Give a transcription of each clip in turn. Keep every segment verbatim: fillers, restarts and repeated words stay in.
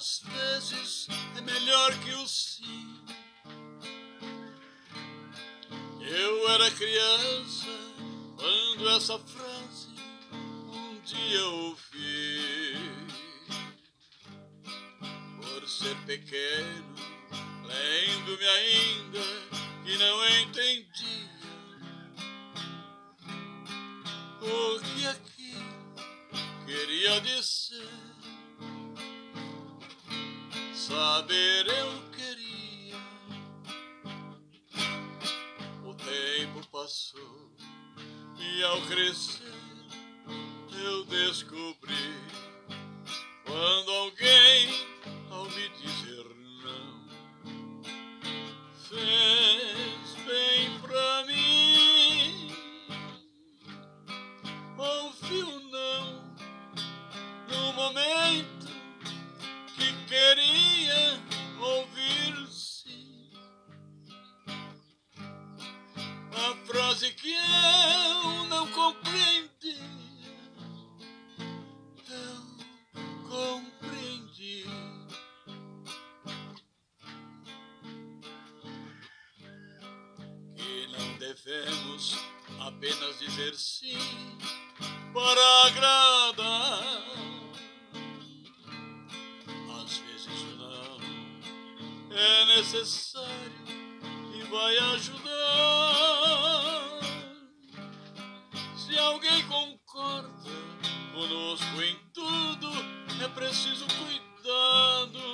Às vezes é melhor que o sim. Eu era criança quando essa frase um dia ouvi. Por ser pequeno, lembro-me ainda que não entendia o que aquilo queria dizer. Saber eu queria. O tempo passou e ao crescer eu descobri quando alguém, ao me dizer não, fez bem pra mim. Ouvi o não no momento que queria ouvir sim. A frase que eu não compreendia, eu compreendi. Que não devemos apenas dizer sim para agradar. Às vezes o não é necessário e vai ajudar. Se alguém concorda conosco em tudo, é preciso cuidado.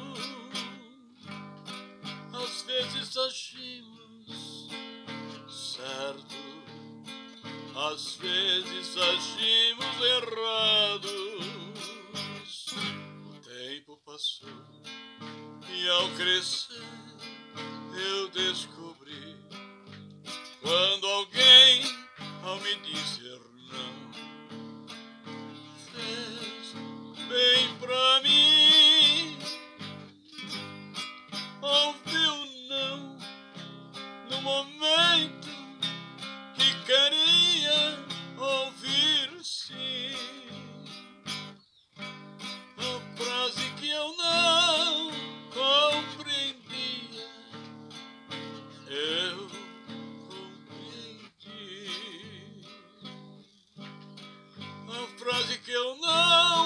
Às vezes agimos certo, às vezes agimos errados. O tempo passou e ao crescer eu descobri quando alguém, ao me dizer não, fez bem pra mim. Ouvi o não no momento que queria ouvir sim. A frase que eu não compreendia, eu compreendi. A frase que eu não